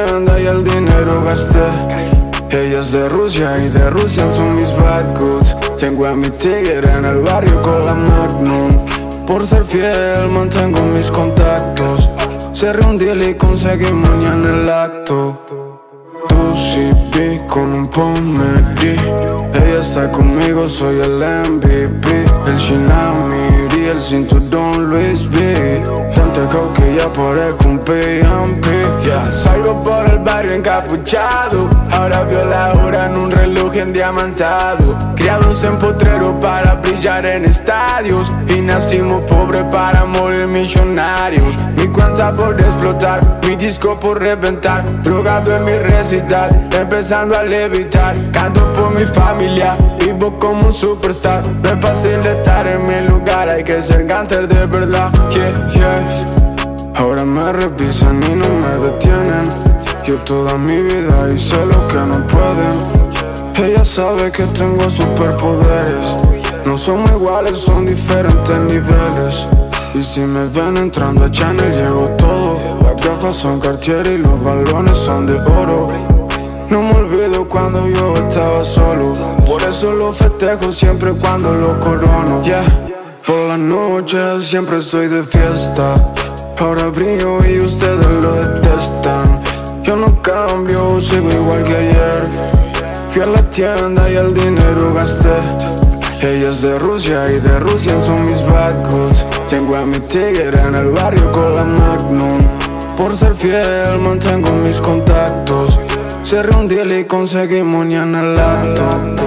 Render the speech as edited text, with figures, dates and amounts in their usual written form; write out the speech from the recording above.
tienda y el dinero gasté. Ella es de Rusia y de Rusia son mis bad goods. Tengo a mi tigre en el barrio con la Magnum. Por ser fiel mantengo mis contactos. Cerré un deal y conseguí money en el acto. Tú sí vi con un pomedi. Ella está conmigo, soy el MVP. El Shinamiri, el cinturón Luis V. Tanto coke que ya parezco un P&P. Yeah. Salgo por el barrio encapuchado. Ahora veo la hora en un reloj endiamantado. Criados en potrero para brillar en estadios. Y nacimos pobres para morir millonarios. Mi cuenta por explotar, mi disco por reventar. Drogado en mi recital, empezando a levitar. Canto por mi familia, vivo como un superstar. No es fácil estar en mi lugar, hay que ser gangster de verdad. Yeah, yeah. Ahora me revisan y no me detienen. Yo toda mi vida hice lo que no pueden. Ella sabe que tengo superpoderes. No somos iguales, son diferentes niveles. Y si me ven entrando a Chanel, llevo todo. Las gafas son Cartier y los balones son de oro. No me olvido cuando yo estaba solo. Por eso lo festejo siempre cuando lo corono. Yeah. Por la noche siempre estoy de fiesta. Ahora brillo y ustedes lo detestan. Yo no cambio, sigo igual que ayer. Fui a la tienda y el dinero gasté. Ella es de Rusia y de Rusia son mis bad goods. Tengo a mi tigre en el barrio con la Magnum. Por ser fiel mantengo mis contactos. Cerré un deal y conseguí money en el acto.